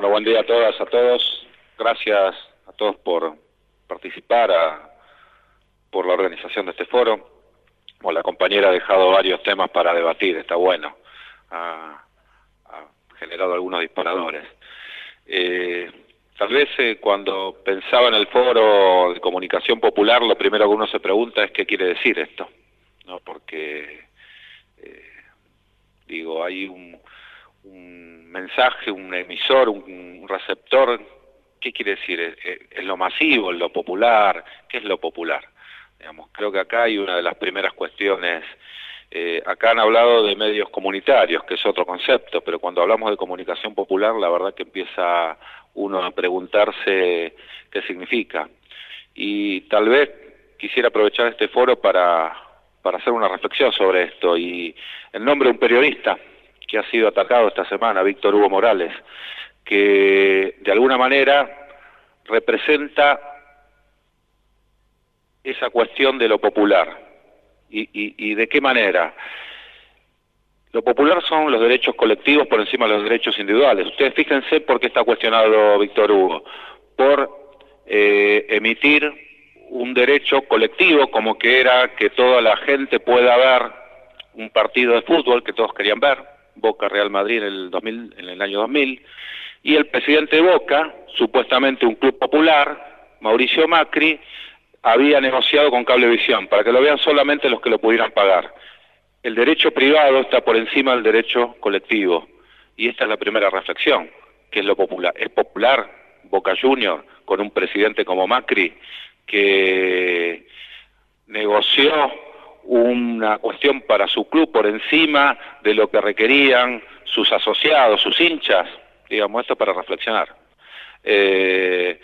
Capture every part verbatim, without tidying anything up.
Bueno, buen día a todas, a todos. Gracias a todos por participar, a, por la organización de este foro. Bueno, la compañera ha dejado varios temas para debatir, está bueno. Ha, ha generado algunos disparadores. Eh, tal vez eh, cuando pensaba en el foro de comunicación popular, lo primero que uno se pregunta es qué quiere decir esto, ¿no? Porque, eh, digo, hay un... un mensaje, un emisor, un, un receptor. ¿Qué quiere decir? ¿Es, es lo masivo, es lo popular? ¿Qué es lo popular? Digamos, creo que acá hay una de las primeras cuestiones. Eh, acá han hablado de medios comunitarios, que es otro concepto, pero cuando hablamos de comunicación popular, la verdad que empieza uno a preguntarse qué significa. Y tal vez quisiera aprovechar este foro para, para hacer una reflexión sobre esto, y en nombre de un periodista que ha sido atacado esta semana, Víctor Hugo Morales, que de alguna manera representa esa cuestión de lo popular. ¿Y, y, y de qué manera? Lo popular son los derechos colectivos por encima de los derechos individuales. Ustedes fíjense por qué está cuestionado Víctor Hugo. Por eh, emitir un derecho colectivo, como que era que toda la gente pueda ver un partido de fútbol que todos querían ver, Boca Real Madrid en el dos mil, en el año dos mil, y el presidente de Boca, supuestamente un club popular, Mauricio Macri, había negociado con Cablevisión para que lo vean solamente los que lo pudieran pagar. El derecho privado está por encima del derecho colectivo, y esta es la primera reflexión. ¿Qué es lo popular? ¿Es popular Boca Juniors con un presidente como Macri que negoció una cuestión para su club por encima de lo que requerían sus asociados, sus hinchas? Digamos, esto para reflexionar. Eh,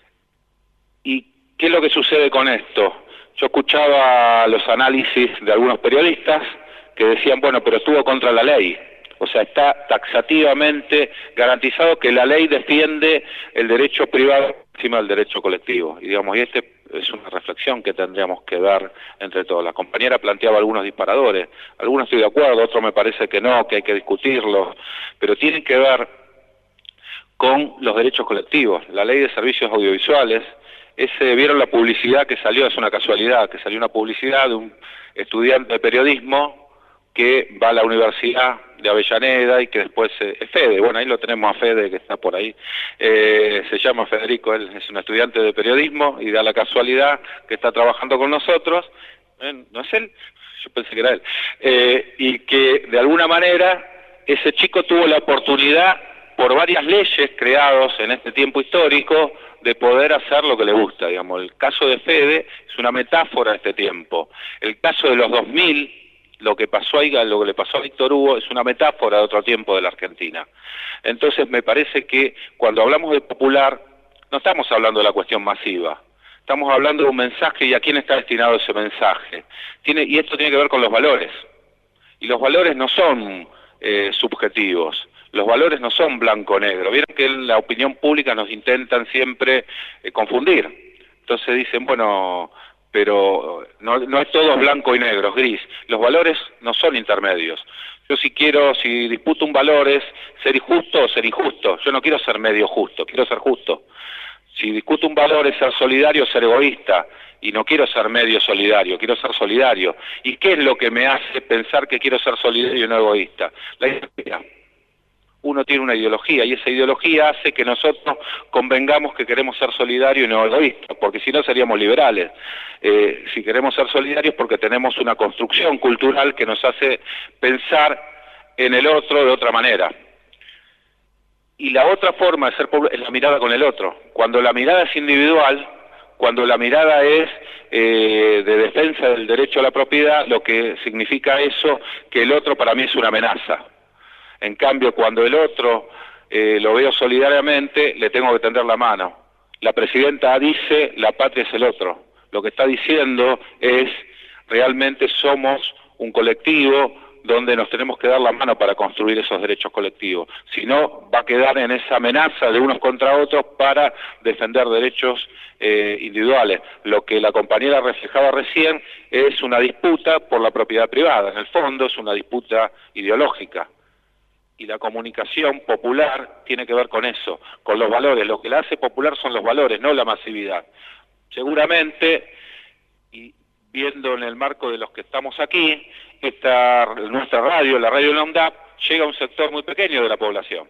¿Y qué es lo que sucede con esto? Yo escuchaba los análisis de algunos periodistas que decían, bueno, pero estuvo contra la ley. O sea, está taxativamente garantizado que la ley defiende el derecho privado encima del derecho colectivo. Y digamos, y este es una reflexión que tendríamos que dar entre todos. La compañera planteaba algunos disparadores, algunos estoy de acuerdo, otros me parece que no, que hay que discutirlos, pero tienen que ver con los derechos colectivos. La ley de servicios audiovisuales, ese, vieron la publicidad que salió, es una casualidad, que salió una publicidad de un estudiante de periodismo que va a la Universidad de Avellaneda y que después eh, es Fede, bueno, ahí lo tenemos a Fede que está por ahí, eh, se llama Federico, él es un estudiante de periodismo y da la casualidad que está trabajando con nosotros, eh, ¿no es él? Yo pensé que era él, eh, y que de alguna manera ese chico tuvo la oportunidad por varias leyes creadas en este tiempo histórico de poder hacer lo que le gusta, digamos. El caso de Fede es una metáfora de este tiempo. El caso de los dos mil, lo que pasó ahí, lo que le pasó a Víctor Hugo, es una metáfora de otro tiempo de la Argentina. Entonces me parece que cuando hablamos de popular, no estamos hablando de la cuestión masiva, estamos hablando de un mensaje y a quién está destinado ese mensaje. Tiene, y esto tiene que ver con los valores. Y los valores no son eh, subjetivos. Los valores no son blanco-negro. Vieron que en la opinión pública nos intentan siempre eh, confundir. Entonces dicen, bueno, pero no, no es todo blanco y negro, es gris. Los valores no son intermedios. Yo si quiero, si disputo un valor es ser justo o ser injusto. Yo no quiero ser medio justo, quiero ser justo. Si discuto un valor es ser solidario o ser egoísta. Y no quiero ser medio solidario, quiero ser solidario. ¿Y qué es lo que me hace pensar que quiero ser solidario y no egoísta? La ideología. Uno tiene una ideología y esa ideología hace que nosotros convengamos que queremos ser solidarios y no egoístas, porque si no seríamos liberales. Eh, si queremos ser solidarios porque tenemos una construcción cultural que nos hace pensar en el otro de otra manera. Y la otra forma de ser pobre es la mirada con el otro. Cuando la mirada es individual, cuando la mirada es eh, de defensa del derecho a la propiedad, lo que significa eso, que el otro para mí es una amenaza. En cambio, cuando el otro eh, lo veo solidariamente, le tengo que tender la mano. La presidenta dice, la patria es el otro. Lo que está diciendo es, realmente somos un colectivo donde nos tenemos que dar la mano para construir esos derechos colectivos. Si no, va a quedar en esa amenaza de unos contra otros para defender derechos eh, individuales. Lo que la compañera reflejaba recién es una disputa por la propiedad privada. En el fondo es una disputa ideológica. y la comunicación popular tiene que ver con eso, con los valores. Lo que la hace popular son los valores, no la masividad. Seguramente, y viendo en el marco de los que estamos aquí, esta, nuestra radio, la radio de la UNDAP, llega a un sector muy pequeño de la población.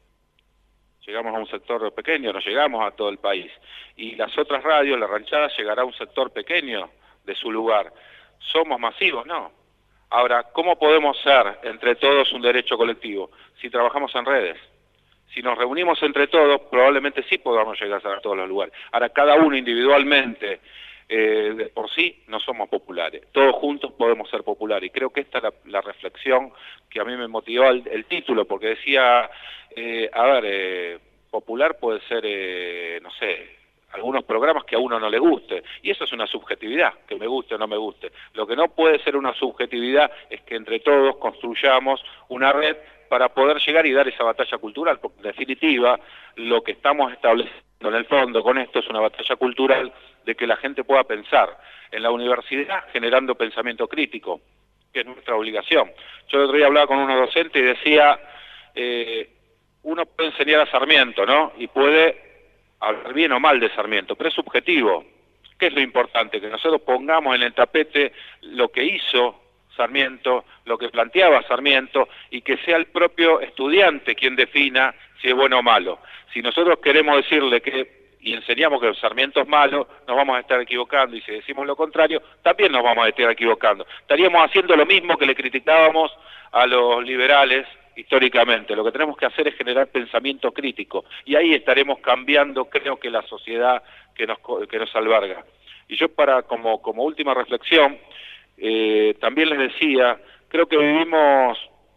Llegamos a un sector pequeño, no llegamos a todo el país. Y las otras radios, la ranchada, llegará a un sector pequeño de su lugar. ¿Somos masivos? No. Ahora, ¿cómo podemos ser entre todos un derecho colectivo? Si trabajamos en redes. Si nos reunimos entre todos, probablemente sí podamos llegar a todos los lugares. Ahora, cada uno individualmente, eh, de por sí, no somos populares. Todos juntos podemos ser populares. Y creo que esta es la, la reflexión que a mí me motivó el, el título, porque decía, eh, a ver, eh, popular puede ser, eh, no sé, algunos programas que a uno no le guste, y eso es una subjetividad, que me guste o no me guste. Lo que no puede ser una subjetividad es que entre todos construyamos una red para poder llegar y dar esa batalla cultural, porque en definitiva lo que estamos estableciendo en el fondo con esto es una batalla cultural de que la gente pueda pensar en la universidad generando pensamiento crítico, que es nuestra obligación. Yo el otro día hablaba con unos docentes y decía, eh, uno puede enseñar a Sarmiento, ¿no? Y puede hablar bien o mal de Sarmiento, pero es subjetivo. ¿Qué es lo importante? Que nosotros pongamos en el tapete lo que hizo Sarmiento, lo que planteaba Sarmiento, y que sea el propio estudiante quien defina si es bueno o malo. Si nosotros queremos decirle que, y enseñamos que Sarmiento es malo, nos vamos a estar equivocando, y si decimos lo contrario, también nos vamos a estar equivocando. Estaríamos haciendo lo mismo que le criticábamos a los liberales históricamente. Lo que tenemos que hacer es generar pensamiento crítico, y ahí estaremos cambiando, creo que la sociedad que nos, que nos alberga. Y yo, para como, como última reflexión, eh, también les decía, creo que vivimos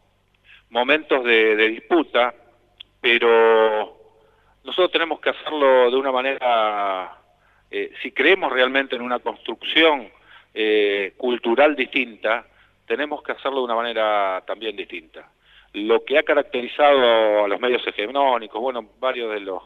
momentos de, de disputa, pero nosotros tenemos que hacerlo de una manera, eh, si creemos realmente en una construcción eh, cultural distinta, tenemos que hacerlo de una manera también distinta. Lo que ha caracterizado a los medios hegemónicos, bueno, varios de los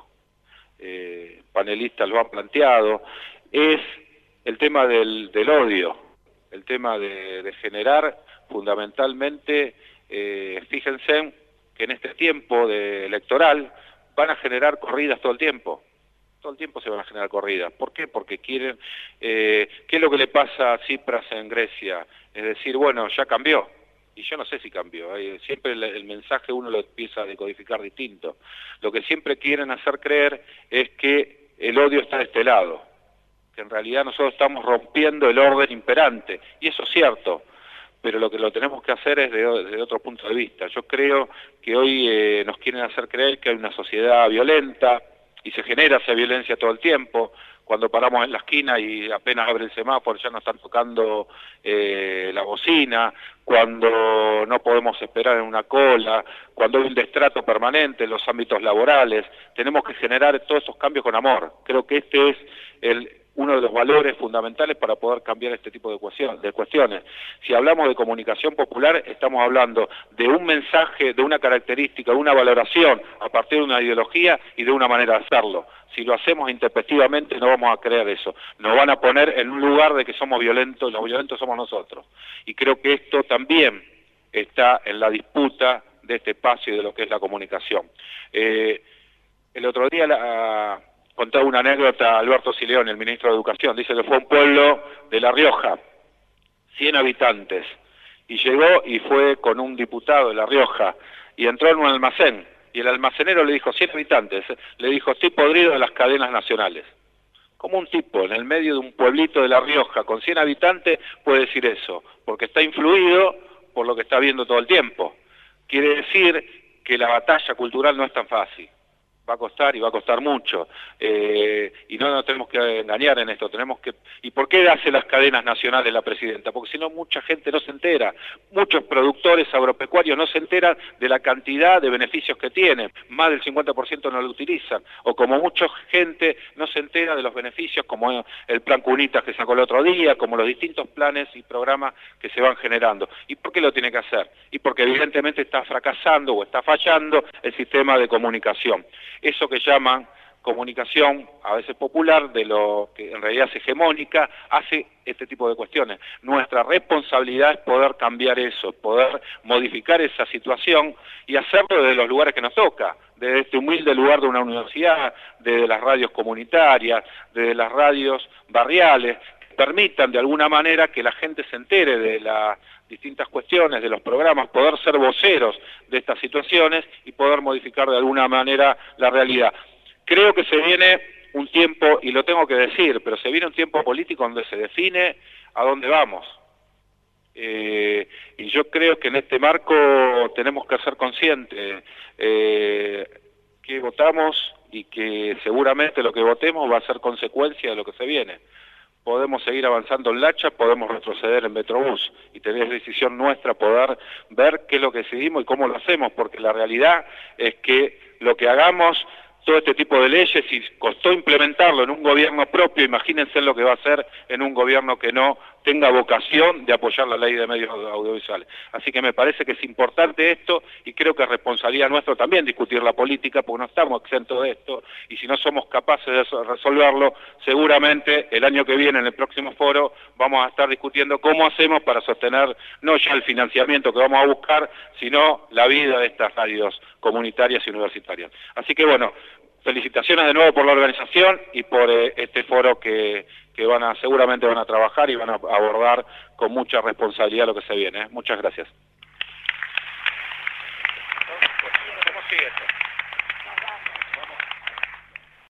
eh, panelistas lo han planteado, es el tema del, del odio, el tema de, de generar fundamentalmente, eh, fíjense que en este tiempo de electoral van a generar corridas todo el tiempo, todo el tiempo se van a generar corridas. ¿Por qué? Porque quieren, eh, ¿qué es lo que le pasa a Tsipras en Grecia? Es decir, bueno, ya cambió. Y yo no sé si cambió, ¿eh? Siempre el, el mensaje uno lo empieza a decodificar distinto. Lo que siempre quieren hacer creer es que el odio está de este lado, que en realidad nosotros estamos rompiendo el orden imperante, y eso es cierto, pero lo que lo tenemos que hacer es desde de otro punto de vista. Yo creo que hoy eh, nos quieren hacer creer que hay una sociedad violenta, y se genera esa violencia todo el tiempo. Cuando paramos en la esquina y apenas abre el semáforo ya nos están tocando eh, la bocina, cuando no podemos esperar en una cola, cuando hay un destrato permanente en los ámbitos laborales. Tenemos que generar todos esos cambios con amor. Creo que este es el, uno de los valores fundamentales para poder cambiar este tipo de, cuestión, de cuestiones. Si hablamos de comunicación popular, estamos hablando de un mensaje, de una característica, de una valoración a partir de una ideología y de una manera de hacerlo. Si lo hacemos intempestivamente no vamos a creer eso. Nos van a poner en un lugar de que somos violentos, los violentos somos nosotros. Y creo que esto también está en la disputa de este espacio y de lo que es la comunicación. Eh, el otro día la, contaba una anécdota Alberto Sileón, el ministro de Educación. Dice que fue un pueblo de La Rioja, cien habitantes, y llegó y fue con un diputado de La Rioja, y entró en un almacén. Y el almacenero le dijo, cien habitantes, le dijo, estoy podrido de las cadenas nacionales. ¿Cómo un tipo en el medio de un pueblito de La Rioja con cien habitantes puede decir eso? Porque está influido por lo que está viendo todo el tiempo. Quiere decir que la batalla cultural no es tan fácil. Va a costar y va a costar mucho. Eh, y no nos tenemos que engañar en esto. Tenemos que. ¿Y por qué hace las cadenas nacionales la presidenta? Porque si no, mucha gente no se entera. Muchos productores agropecuarios no se enteran de la cantidad de beneficios que tienen. Más del cincuenta por ciento no lo utilizan. O como mucha gente no se entera de los beneficios, como el plan Cunitas que sacó el otro día, como los distintos planes y programas que se van generando. ¿Y por qué lo tiene que hacer? Y porque evidentemente está fracasando o está fallando el sistema de comunicación. Eso que llaman comunicación, a veces popular, de lo que en realidad es hegemónica, hace este tipo de cuestiones. Nuestra responsabilidad es poder cambiar eso, poder modificar esa situación y hacerlo desde los lugares que nos toca, desde este humilde lugar de una universidad, desde las radios comunitarias, desde las radios barriales, que permitan de alguna manera que la gente se entere de las distintas cuestiones, de los programas, poder ser voceros de estas situaciones y poder modificar de alguna manera la realidad. Creo que se viene un tiempo, y lo tengo que decir, pero se viene un tiempo político donde se define a dónde vamos. Eh, y yo creo que en este marco tenemos que ser conscientes eh, que votamos y que seguramente lo que votemos va a ser consecuencia de lo que se viene. Podemos seguir avanzando en Lacha, podemos retroceder en Metrobús, y tener decisión nuestra poder ver qué es lo que decidimos y cómo lo hacemos, porque la realidad es que lo que hagamos, todo este tipo de leyes, y costó implementarlo en un gobierno propio, imagínense lo que va a hacer en un gobierno que no tenga vocación de apoyar la ley de medios audiovisuales. Así que me parece que es importante esto, y creo que es responsabilidad nuestra también discutir la política, porque no estamos exentos de esto, y si no somos capaces de resolverlo, seguramente el año que viene, en el próximo foro, vamos a estar discutiendo cómo hacemos para sostener no ya el financiamiento que vamos a buscar, sino la vida de estas radios comunitarias y universitarias. Así que bueno, felicitaciones de nuevo por la organización y por eh, este foro que, que van a, seguramente van a trabajar y van a abordar con mucha responsabilidad lo que se viene. ¿eh? Muchas gracias. ¿Cómo sigue esto?